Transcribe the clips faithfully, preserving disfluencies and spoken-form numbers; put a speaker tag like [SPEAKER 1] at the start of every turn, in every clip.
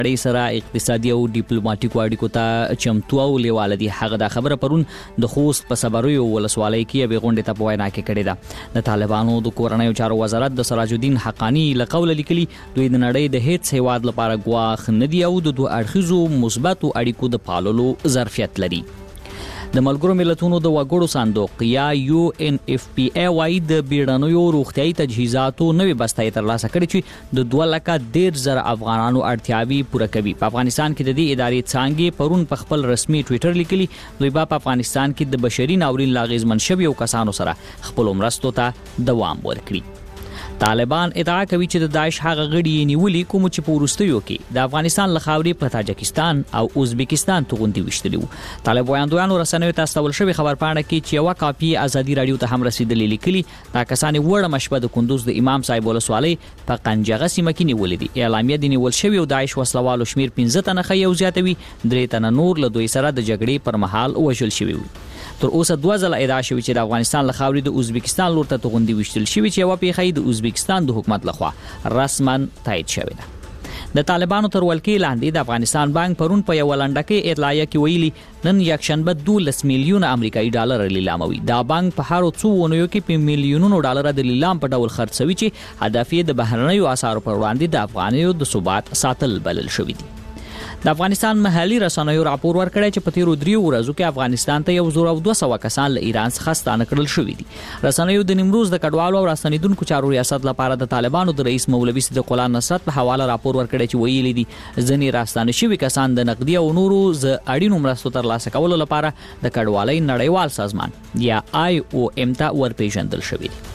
[SPEAKER 1] نړۍ سره اقتصادي او ډیپلوماټیکو اړیکو ته چمتو او لیواله دي. هغه دا خبره پرون د خوست په صبریو ولسوالۍ کې یوې غونډې ته په وینا کې کړې ده. د طالبانو د کورنیو چارو وزارت د سراج الدین حقانی له قوله لیکلي دوی د نړۍ د هیڅ هیواد لپاره ګواښ نه دی او د دوه اړخیزو مثبتو اړیکو د پاللو ظرفیت لري. د ملګرو ملتونو د وګړو صندوق یا یو ان اف پی ای وايي د بیړنیو روغتیايي تجهیزاتو نوې بستای ترلاسه کړې چې د دوه لکه ډیر زره افغانانو اړتیاوي پوره کوي. په افغانستان کې د دې ادارې څانګې پرون په خپل رسمي ټوئیټر لیکلي دوی په افغانستان کې د بشري ناورین لاغیزمن شویو کسانو سره خپل مرستو ته دوام ورکړي. طالبان ادعا کوي چې د داعش هغه غړي نیولي کوم چې په وروستیو کې د افغانستان له خاورې په تاجکستان او ازبکستان توغندي وشتلي وو. طالب وایاندویانو رسنیو ته استول شوی خبرپاڼه کې چې یو کاپي ازادي رادیو ته هم رسیدلې لیکلي دا کسان وړه مشبه د کندوز د امام صاحب ولسوالۍ په قنجغه سیمه کې نیولې دي. اعلامیه د نیول شوی او داعش وسلوالو شمیر پنځه تنه خي او زیاتوي درې تنه نور له دوی سره د جګړې پر مهال وژل شوی وو. تر اوسه دوه ځله ادعا شوی چې د افغانستان له خاورې د ازبکستان لور ته توغندي وشتل شوی چې یو پیخي د ازبکستان د حکومت لخوا رسما تایید شوی ده. د طالبانو تر ولکې لاندې د افغانستان بانک پرون په یو لنډکه اطلاعیه کې ویلي نن یکشنبه دولس میلیون امریکایي ډالر لیلاموي. دا بانک په هارو څو ونیو کې په میلیونونو ډالر د لیلام په ډول خرڅوي چې هدف یې د بهرنیو اسعارو پر وړاندې د افغانیو د ثبات ساتل بلل شوی دی. د افغانستان محلي رسنیو راپور ورکړی چې په تیرو دریو ورځو کې افغانستان ته یو زر او دوه سوه کسان له ایران څخه ستانه کړل شوي دي. رسنیو د نیمروز د کډوالو او راستنیدونکو چارو ریاست لپاره د طالبانو د رئیس مولوي صدیق الله نصرت په حواله راپور ورکړی چې ویلي دي ځینې راستانه شوي کسان د نقدي او نورو ز اړینو مرستو ترلاسه کولو لپاره د کډوالۍ نړیوال سازمان یا آی او ام ته ورپېژندل شوي دي.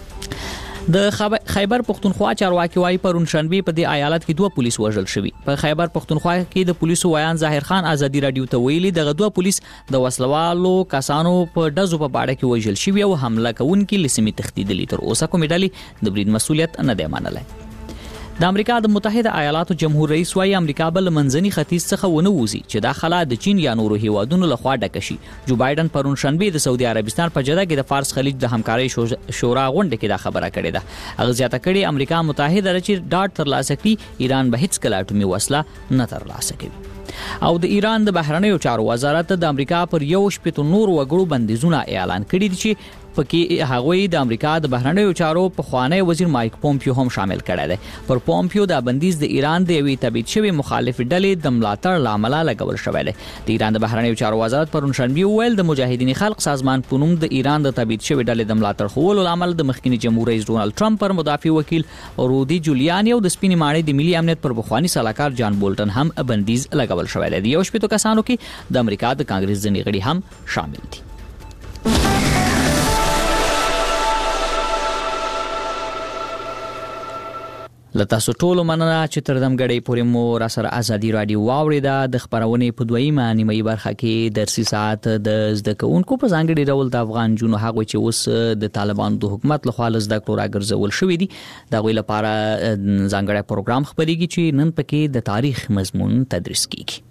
[SPEAKER 1] د خیبر پختونخوا چارواکي وايي پرون شنبه په دې ایالت کې دوه پولیس وژل شوي. په خیبر پختونخوا کې د پولیسو ویان ظاهر خان ازادي رادیو ته ویلي دغه دوه پولیس د وسلوالو کسانو په دزو په باړه کې وژل شوي او حمله کوونکي لسمي تښتیدلي. تر اوسه کومې ډلې د برید مسؤلیت نه دی منلی. د امریکا د متحده ایالاتو جمهور رئیس وايي امریکا بل منځني ختیځ څخه ونه وځي چې دا خلا د چین یا نورو هیوادونو لخوا ډکه شي. جو بایدن پرون شنبه د سعودي عربستان په جده کې د فارس خلیج د همکارۍ شورا غونډه کې دا خبره کړې ده. هغه زیاته کړې امریکا متحده رچې ډاټ ترلاسه کړي ایران به هیڅ کله اټومي وسله نه ترلاسه کوي. او د ایران د بهرنیو چارو وزارت د امریکا پر یو شپږ نور وګړو بندیزونه اعلان کړي دي چې پکې هغوی د امریکا د بهرنیو چارو په خوانی وزیر مایک پومپیو هم شامل کړی دی. پر پومپیو د بندیز د ایران د یوې تبعید شوی مخالف ډلې د ملاتړ لامل لګول شوی دی. د ایران د بهرنیو چارو وزارت پرون شنبه ویل د مجاهدین خلق سازمان په نوم د ایران د تبعید شوی ډلې د ملاتړ خولو لامل د مخکنی جمهور رئیس ډونالد ټرمپ پر مدافع وکیل رودي جولیانی او د سپینې ماڼۍ د ملي امنیت پر بخوانی سلاکار جان بولټن هم بندیز لګول شوی دی. یو شپږ کسانو کې د امریکا د کانګرس ځینې غړي هم شامل دي. لتاسو ټولو مننه چې تر دم غړې پورې مو را سره ازادي رادیو واوریده. د خبرونې په دویمه نیمه برخه کې درسي ساعت د زده کوونکو په ځانګړي ډول د افغان جنو هغه چې اوس د طالبانو د حکومت لخوا زده کړو راګرځول شوې دي دا غوې لپاره ځانګړی پروګرام خبرېږي چې نن پکې د تاریخ مضمون تدریس کیږي.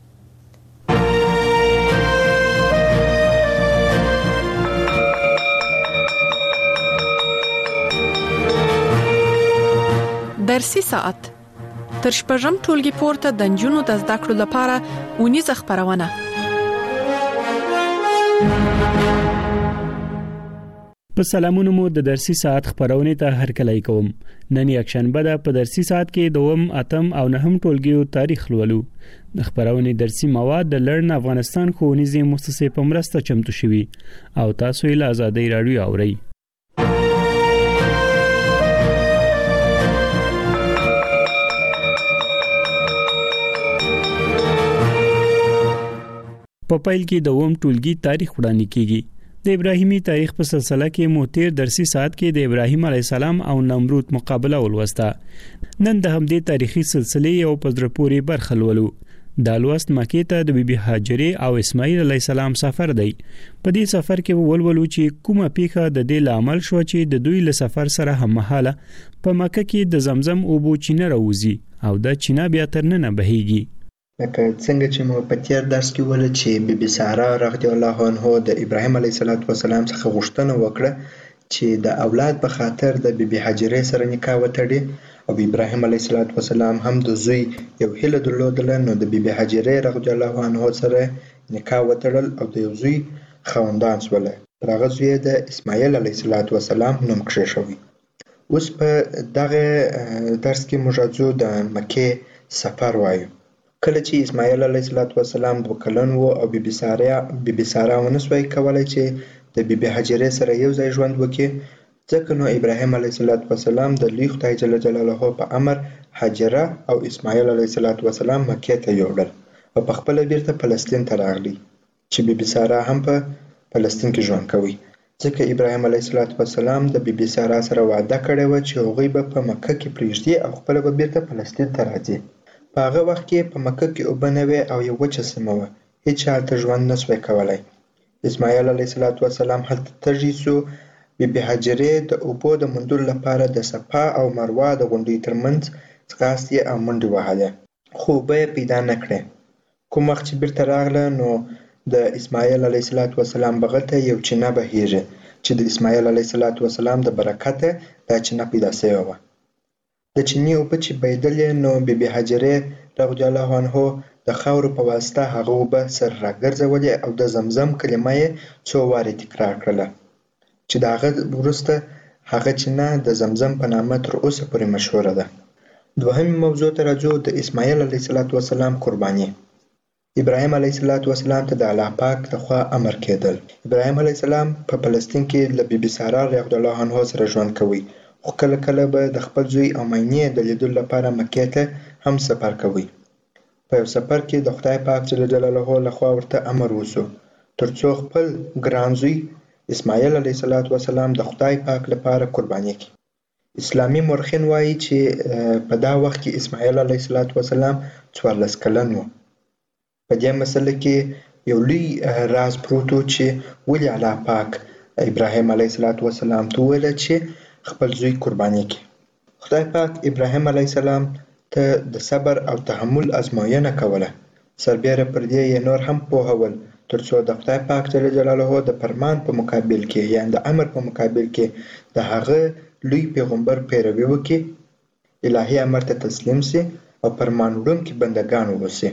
[SPEAKER 2] درسي ساعت تر شپږم ټولګي پورته د نجونو د زده کړو لپاره اونیزه خبرونه.
[SPEAKER 3] په سلامونو مو د درسي ساعت خبرونه ته هرکلی کوم. نن یکشنبه ده. په درسي ساعت کې دوم اتم او نهم ټولګیو تاریخ لولو. د خبرونه درسي مواد د لړن افغانستان ښوونیزې مؤسسې په مرسته چمتو شوي او تاسو یې له ازادۍ رادیو اورئ. په پیل کې د اوم ټولګي تاریخ وړاندې کیږي. د ابراهیمی تاریخ په سلسله کې موتیر درسي ساعت کې د ابراهیم علی السلام او نمرود مقابله ولوسته. نن د همدې تاریخي سلسله یو پزره پوری برخه لولو. د لوست مکې ته د بیبي هاجرې او اسماعیل علی السلام سفر دی. په دې سفر کې ولولو چې کومه پیخه د دې لامل شو چې د دوی له سفر سره هم مهاله په مکه کې د زمزم او بو چینه راوځي او د چینه بیا تر نه بهيږي.
[SPEAKER 4] لکه څنګه چې مو په تیر درس کې ول چې بیبي ساره رضی الله عنها د ابراهیم علیه السلام څخه غوښتنه وکړه چې د اولاد په خاطر د بیبي هاجرې سره نکاح وتړي او ابراهیم علیه السلام هم د زوی یو هیله درلودله، نو د بیبي هاجرې رضی الله عنها سره نکاح وتړل او د یو زوی خاوندان شوله. پر هغه زوی د اسماعیل علیه السلام نوم کښېښوی. اوس په دغه درس کې موږ راځو د مکې سفر وایو. کله چې اسماعیل علیه السلام دوه کلن و او بیبي ساره بیبي ساره ونه سوای کولی چې د بیبي هاجرې سره یو ځای ژوند وکړي، ځکه نو ابراهیم علیه السلام د لوی خدای جل جلاله په امر هاجره او اسماعیل علیه السلام مکې ته یوړل او په خپله بیرته فلسطین ته راغلی چې بیبي ساره هم په فلسطین کې ژوند کوي، ځکه ابراهیم علیه السلام د بیبي ساره سره وعده کړې وه چې هغوی به په مکه کې پرېږدي او خپله به بیرته فلسطین ته راځي. په هغه وخت کې په مکه کې اوبه نه وې او یو وچه سیمه وه، هیچا هلته ژوند نه سوی کولی. اسماعیل علیه السلام هلته تږی سو. بیبي هاجرې د اوبو د موندلو لپاره د صفا او مروه د غونډیو ترمنځ ځغاستې او منډې وهلې، خو اوبه یې پیدا نه کړې. کوم وخت چې بیرته راغله نو د اسماعیل علیه السلام بغل ته یو چینه بهیږي چې د اسماعیل علیه السلام د برکته دا چینه پیدا سوې وه. د چینې اوبه چې بهیدلې نو بیبي هاجرې رضی الله عنها د خاورو په واسطه هغه اوبه سر راګرځولې او د زمزم کلمه یې څو وارې تکرار کړله چې د هغه وروسته هغه چینه د زمزم په نامه تر اوسه پورې مشهوره ده. دوهمې موضوع ته راځو، د اسماعیل علیه السلام قرباني. ابراهیم علیه السلام ته د الله پاک لخوا امر کېدل. ابراهیم علیه السلام په فلسطین کې له بیبي ساره رضی الله عنها سره ژوند کوي، خو کله کله به د خپل زوی او مینې د لیدلو لپاره مکې ته هم سفر کوي. په یو سفر کې د خدای پاک جل جلاله لخوا ورته امر وسو ترڅو خپل ګران زوی اسماعیل علیه السلام د خدای پاک لپاره قرباني کړي. اسلامي مورخین وایي چې په دا وخت کې اسماعیل علیه السلام څوارلس کلن و. په دې مسله کې یو لوی راز پروت و چې ولې الله پاک ابراهیم علیه السلام ته وویل چې خپل زوی قرباني کړي. خدای پاک ابراهیم علیه السلام ته د صبر او تحمل ازموینه کوله، سربیره پر دې یې نور هم پوهول ترڅو د خدای پاک جل جلاله د فرمان په مقابل کې یعنې د امر په مقابل کې د هغه لوی پیغمبر پیروي وکړي، الهي امر ته تسلیم سي او فرمان وړونکي بندګان واوسي.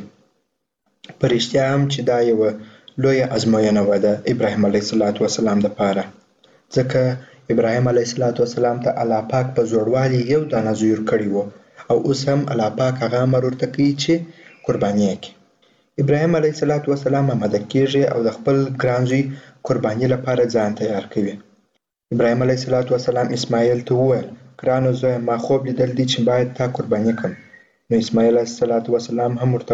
[SPEAKER 4] په رښتیا هم چې دا یوه لویه ازموینه وه د ابراهیم علیه السلام دپاره، ځکه ابراهیم علیه السلام ته الله پاک په زوړوالي یو دانه زوی ورکړی و او اوس هم الله پاک هغه امر ورته کوي چې قرباني یې کړي. ابراهیم علیه السلام آماده کېږي او د خپل ګران زوی قرباني لپاره ځان تیار کوي. ابراهیم علیه السلام اسماعیل ته وویل، ګرانو زویه ما خوب لیدل دي چې باید تا قرباني کړم. نو اسماعیل علیه السلام هم ورته